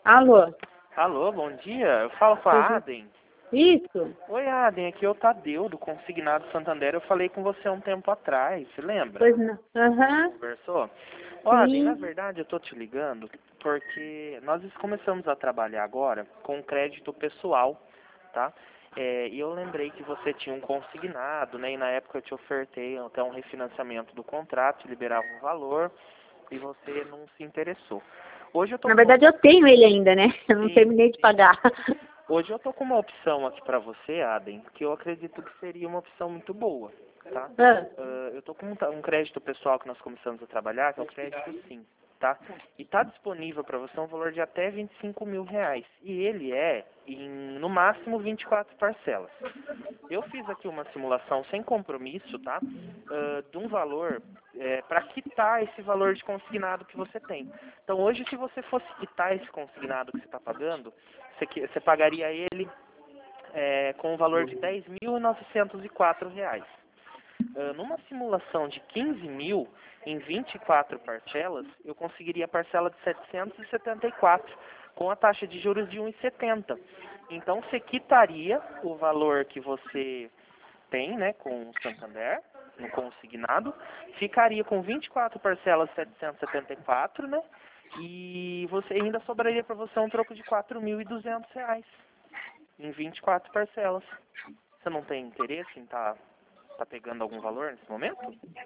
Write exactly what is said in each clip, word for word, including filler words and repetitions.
Alô? Alô, bom dia. Eu falo com a Uhum. Aden. Isso? Oi, Aden. Aqui é o Tadeu, do Consignado Santander. Eu falei com você há um tempo atrás, você lembra? Pois não. Aham. Conversou? Ó, Aden, na Sim. verdade eu tô te ligando porque nós começamos a trabalhar agora com crédito pessoal, tá? É, e eu lembrei que você tinha um consignado, né? E na época eu te ofertei até um refinanciamento do contrato, te liberava um valor e você não se interessou. Hoje eu tô Na com uma... verdade, eu tenho ele ainda, né? Eu não Sim, terminei de sim. pagar. Hoje eu tô com uma opção aqui pra você, Aden, que eu acredito que seria uma opção muito boa, tá? Ah, Ah, eu tô com um, ta- um crédito pessoal que nós começamos a trabalhar, que é o crédito Sim, tá? E tá disponível para você um valor de até vinte e cinco mil reais. E ele é em, no máximo, vinte e quatro parcelas. Eu fiz aqui uma simulação sem compromisso, tá? Ah, de um valor para quitar esse valor de consignado que você tem. Então hoje, se você fosse quitar esse consignado que você está pagando, você, que- você pagaria ele é, com o valor de dez mil novecentos e quatro reais. Ah, numa simulação de quinze mil em vinte e quatro parcelas, eu conseguiria a parcela de setecentos e setenta e quatro, com a taxa de juros de um vírgula setenta. Então você quitaria o valor que você tem, né, com o Santander, no consignado, ficaria com vinte e quatro parcelas setecentos e setenta e quatro, né? E você ainda sobraria para você um troco de quatro mil e duzentos reais em vinte e quatro parcelas. Você não tem interesse em estar tá, tá pegando algum valor nesse momento?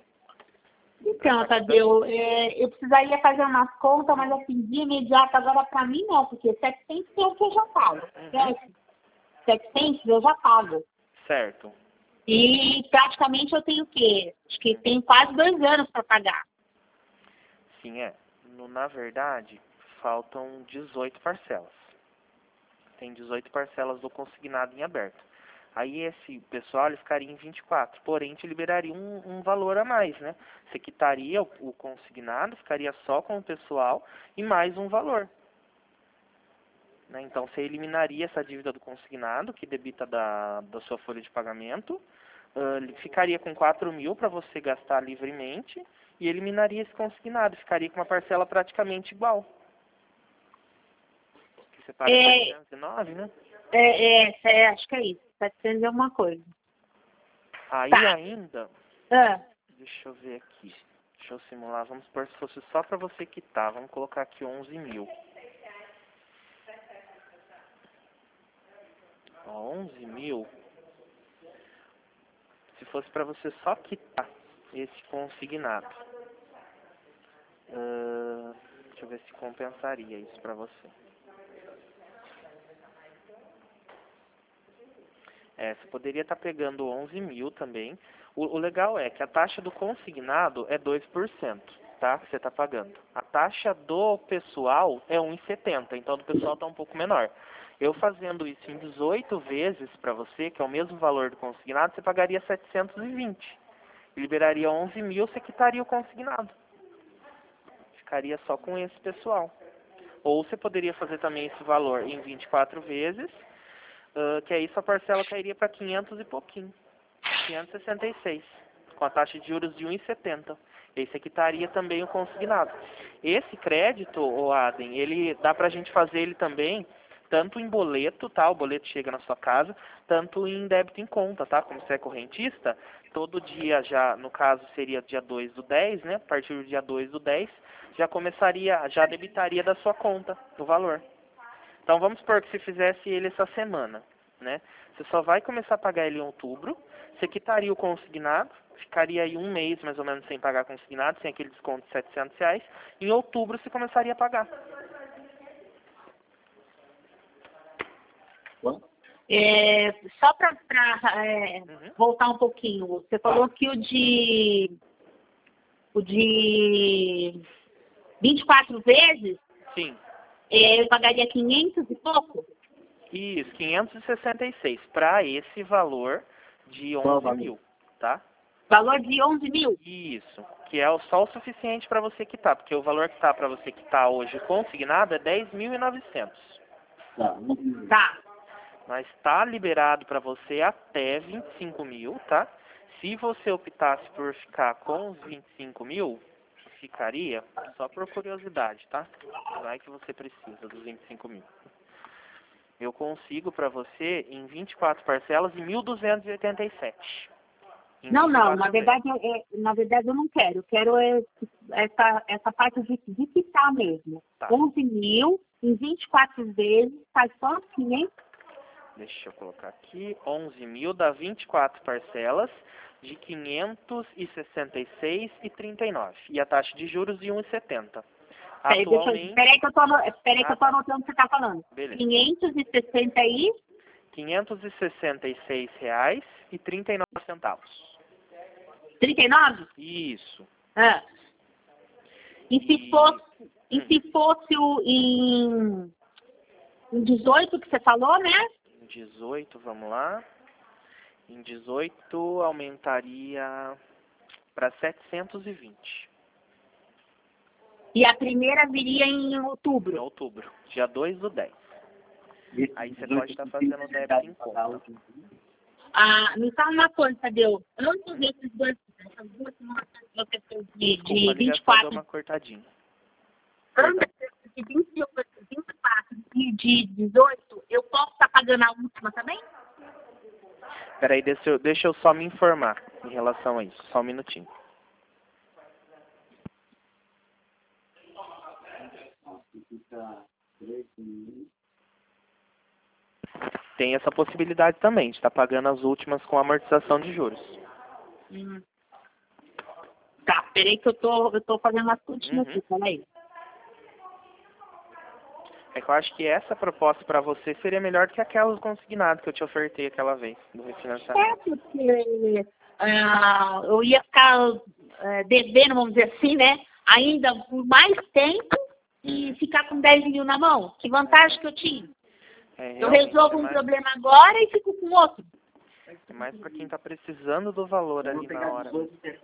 Pra então, tá quitando? Tadeu, é, eu precisaria fazer umas contas, mas assim, de imediato agora pra mim não, porque setecentos é o que eu já pago, Uhum. certo? setecentos eu já pago. Certo. E praticamente eu tenho o quê? Acho que Uhum. tenho quase dois anos para pagar. Sim, é. No, na verdade, faltam dezoito parcelas. Tem dezoito parcelas do consignado em aberto. Aí esse pessoal ele ficaria em vinte e quatro, porém te liberaria um, um valor a mais, né? Você quitaria o, o consignado, ficaria só com o pessoal e mais um valor. Né? Então você eliminaria essa dívida do consignado, que debita da, da sua folha de pagamento, uh, ficaria com quatro mil para você gastar livremente e eliminaria esse consignado, ficaria com uma parcela praticamente igual. Que você paga É, setecentos e nove, né? é, é, é, acho que é isso, setecentos e alguma coisa. Aí Tá. ainda, Ah, deixa eu ver aqui, deixa eu simular, vamos supor se fosse só para você quitar, vamos colocar aqui onze mil. Ó, onze mil, se fosse para você só quitar esse consignado, uh, deixa eu ver se compensaria isso para você. É, você poderia estar pegando onze mil também. O, o legal é que a taxa do consignado é dois por cento, tá? Que você está pagando. A taxa do pessoal é um vírgula setenta, então do pessoal está um pouco menor. Eu fazendo isso em dezoito vezes para você, que é o mesmo valor do consignado, você pagaria setecentos e vinte. Liberaria onze mil, você quitaria o consignado. Ficaria só com esse pessoal. Ou você poderia fazer também esse valor em vinte e quatro vezes, uh, que aí sua parcela cairia para quinhentos e pouquinho. quinhentos e sessenta e seis, com a taxa de juros de um vírgula setenta. Esse aqui estaria também o consignado. Esse crédito, o Aden, ele dá pra gente fazer ele também tanto em boleto, tá? O boleto chega na sua casa, tanto em débito em conta, tá? Como você é correntista, todo dia já, no caso seria dia dois do dez, né? A partir do dia dois do dez, já começaria, já debitaria da sua conta o valor. Então vamos supor que você fizesse ele essa semana, né? Você só vai começar a pagar ele em outubro, você quitaria o consignado, ficaria aí um mês mais ou menos sem pagar consignado, sem aquele desconto de setecentos reais. Em outubro você começaria a pagar. é, só para é, Uhum. voltar um pouquinho, você falou que o de o de vinte e quatro vezes Sim, é, eu pagaria quinhentos e pouco? isso, quinhentos e sessenta e seis para esse valor de onze mil, tá? Valor de onze mil? Isso, que é o- só o suficiente para você quitar, porque o valor que está para você quitar hoje consignado é dez mil e novecentos. Tá. Mas está liberado para você até vinte e cinco mil, tá? Se você optasse por ficar com os vinte e cinco mil, ficaria, só por curiosidade, tá? Vai que você precisa dos vinte e cinco mil. Eu consigo para você em vinte e quatro parcelas de mil duzentos e oitenta e sete. Não, não, na verdade, é, na verdade eu não quero. Eu quero é, essa, essa parte de, de quitar mesmo. Tá. onze mil em vinte e quatro vezes, faz só assim, hein? Deixa eu colocar aqui. onze mil dá vinte e quatro parcelas de quinhentos e sessenta e seis reais e trinta e nove. E a taxa de juros de um vírgula setenta. Peraí, deixa eu, Atualmente... peraí que eu tô, ano- peraí que Ah, eu tô anotando o que você está falando. beleza. quinhentos e sessenta e quinhentos e sessenta e seis reais e trinta e nove centavos. trinta e nove? Isso. Ah. E se E- fosse, e Hum. se fosse o em, em dezoito que você falou, né? Em dezoito, vamos lá. Em dezoito aumentaria para setecentos e vinte. E a primeira viria em Em outubro. outubro, dia dois do dez. Aí você pode estar fazendo o débito em conta. Ah, me fala uma coisa, Tadeu. Antes desses dois, essas duas semanas que você fez de, Desculpa, a de vinte e ligação deu quatro, uma cortadinha. antes de vinte e quatro e de dezoito, eu posso estar pagando a última também? Peraí, deixa eu, deixa eu só me informar em relação a isso. Só um minutinho. Tem essa possibilidade também, de estar pagando as últimas com amortização de juros. Hum. Tá, peraí que eu tô, eu tô fazendo umas continhas Uhum. aqui, peraí. É que eu acho que essa proposta para você seria melhor do que aquela do consignado que eu te ofertei aquela vez, do refinanciamento. É, porque ah, eu ia ficar eh, devendo, vamos dizer assim, né? Ainda por mais tempo e ficar com dez mil na mão. Que vantagem que eu tinha? É, Eu realmente, resolvo é um mais, problema agora e fico com outro. é mais para quem está precisando do valor ali na hora.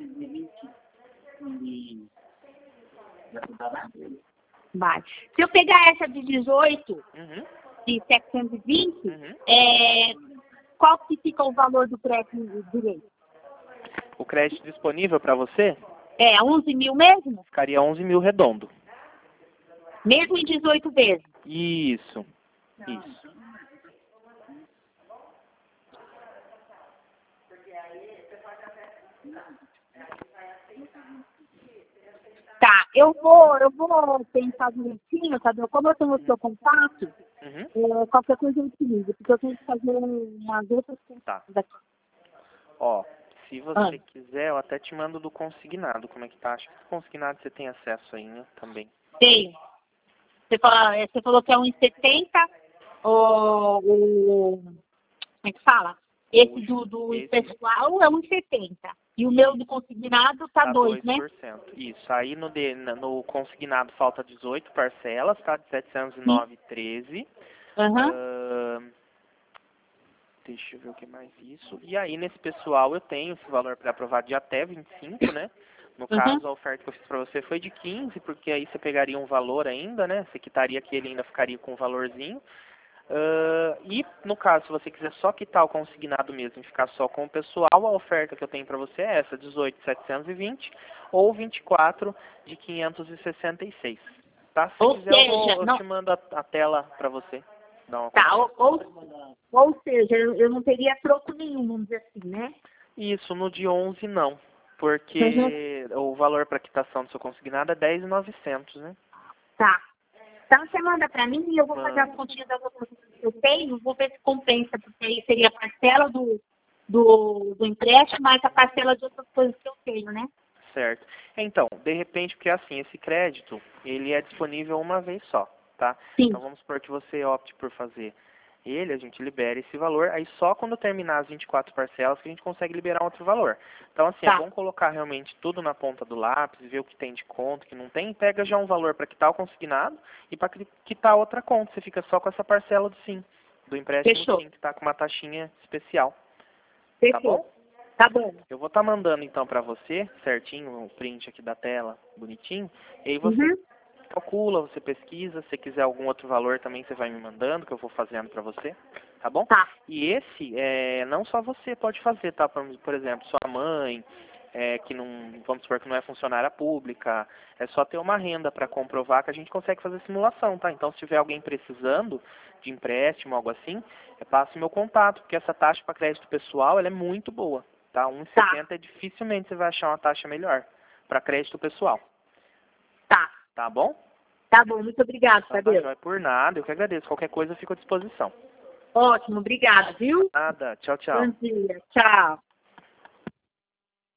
Vai. Se eu pegar essa de dezoito, Uhum, de setecentos e vinte, uhum. é, qual que fica o valor do crédito direito? O crédito disponível para você É onze mil mesmo? ficaria onze mil redondo. Mesmo em dezoito vezes? Isso, isso. Tá, eu vou, eu vou pensar direitinho, sabe? Como eu tenho o seu contato, Uhum. é, qualquer coisa eu utilizo, porque eu tenho que fazer umas outras coisas Tá. aqui. Ó, se você Ah. quiser, eu até te mando do consignado, como é que tá? Acho que o consignado você tem acesso aí, né? Também. Tenho. Você, fala, você falou que é um e setenta, o, o, como é que fala? Esse do, do Esse- pessoal é um e setenta. E o meu do consignado tá Tá dois, né? dois por cento. Isso. Aí no, de, na- no consignado falta dezoito parcelas, tá? De setecentos e nove e treze. Aham. Ahn, deixa eu ver o que mais isso. E aí nesse pessoal eu tenho esse valor pré-aprovado de até vinte e cinco, né? No Uhum. caso, a oferta que eu fiz pra você foi de quinze, porque aí você pegaria um valor ainda, né? Você quitaria que ele ainda ficaria com um valorzinho. Ah, e no caso, se você quiser só quitar o consignado mesmo e ficar só com o pessoal, a oferta que eu tenho para você é essa, dezoito mil setecentos e vinte ou vinte e quatro de quinhentos e sessenta e seis. Tá? Se Ou quiser, eu, vou, seja, eu não- te mando a, a tela para você. Dar uma Tá, conferida. ou, ou, ou seja, eu, eu não teria troco nenhum, vamos dizer assim, né? Isso, no de onze não, porque o valor para quitação do seu consignado é dez mil e novecentos, né? Tá. Então você manda pra mim e eu vou fazer as Mando. continhas das outras coisas que eu tenho, vou ver se compensa, porque aí seria a parcela do, do, do empréstimo, mais a parcela de outras coisas que eu tenho, né? Certo. Então, de repente, porque assim, esse crédito, ele é disponível uma vez só, tá? Sim. Então vamos supor que você opte por fazer ele, a gente libera esse valor, aí só quando terminar as vinte e quatro parcelas que a gente consegue liberar outro valor. Então assim, Tá. é bom colocar realmente tudo na ponta do lápis, ver o que tem de conta, o que não tem, pega já um valor para quitar o consignado e para quitar outra conta, você fica só com essa parcela do sim, do empréstimo Fechou. sim, que está com uma taxinha especial. Tá Fechou. bom? Tá bom. Eu vou estar mandando então para você, certinho, o print aqui da tela, bonitinho. E aí você Uhum. calcula, você pesquisa, se quiser algum outro valor também você vai me mandando, que eu vou fazendo para você, tá bom? Tá. E esse, é, não só você pode fazer, tá? Por, por exemplo, sua mãe, é, que não, vamos supor que não é funcionária pública, é só ter uma renda para comprovar que a gente consegue fazer simulação, tá? Então, se tiver alguém precisando de empréstimo, algo assim, é, passe meu contato, porque essa taxa para crédito pessoal, ela é muito boa, tá? um e setenta é dificilmente você vai achar uma taxa melhor para crédito pessoal. Tá. Tá bom? Tá bom, muito obrigada, Tá, Tadeu. tá, por nada, eu que agradeço. Qualquer coisa eu fico à disposição. Ótimo, obrigada, viu? Nada, tchau, tchau. Bom dia, tchau.